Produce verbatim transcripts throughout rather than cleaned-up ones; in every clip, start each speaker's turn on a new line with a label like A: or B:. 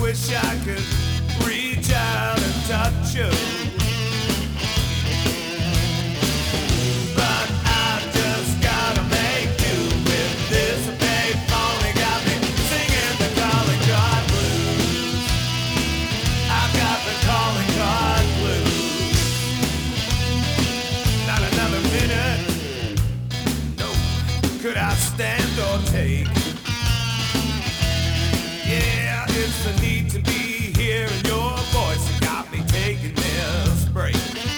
A: wish I could reach out and touch you, but I just gotta make do with this. Babe only got me singing the calling card blues. I've got the calling card blues. Not another minute, no, could I stand or take. Yeah, it's the need to be hearing your voice that got me taking this break.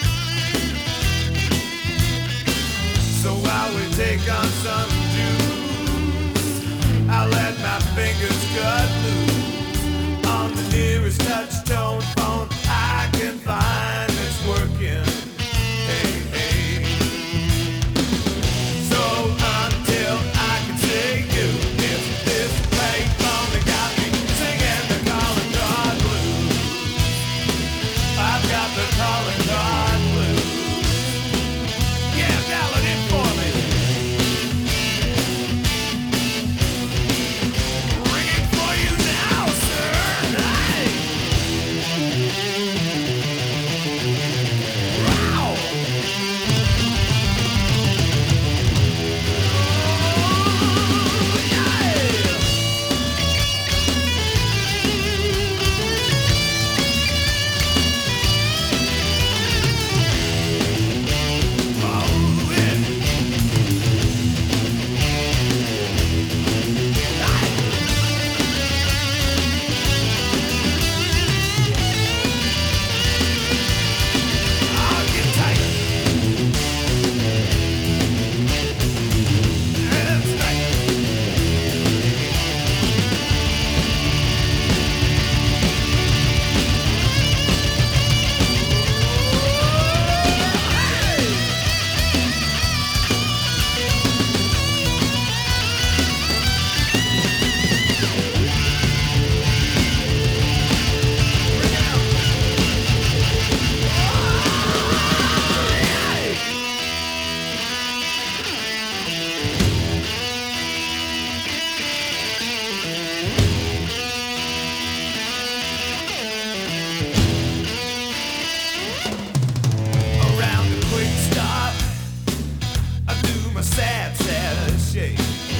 A: So I will take on some juice. I let my fingers cut loose on the nearest touch tone phone I can find that's working. Hey, hey. So until I can say you, if this play phone that got me singing the calling card blues, I've got the calling card blues. Yeah, dial it in for me. Ringing for you now, sir. Hey. Wow. Around the quick stop, I do my sad, sad shake.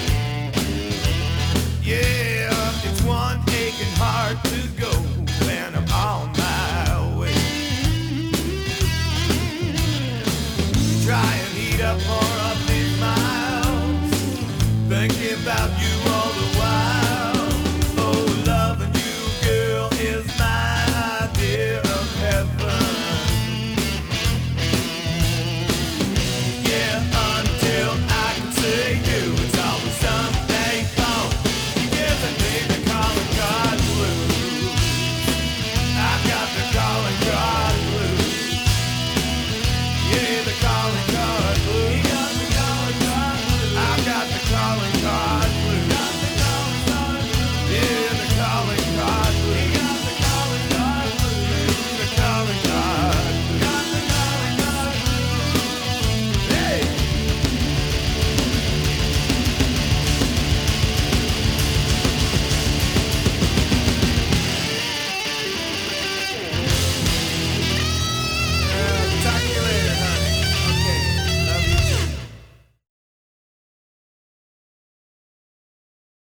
A: Yeah, it's one aching heart to go, and I'm on my way. Try and eat up more of these miles, thinking about you.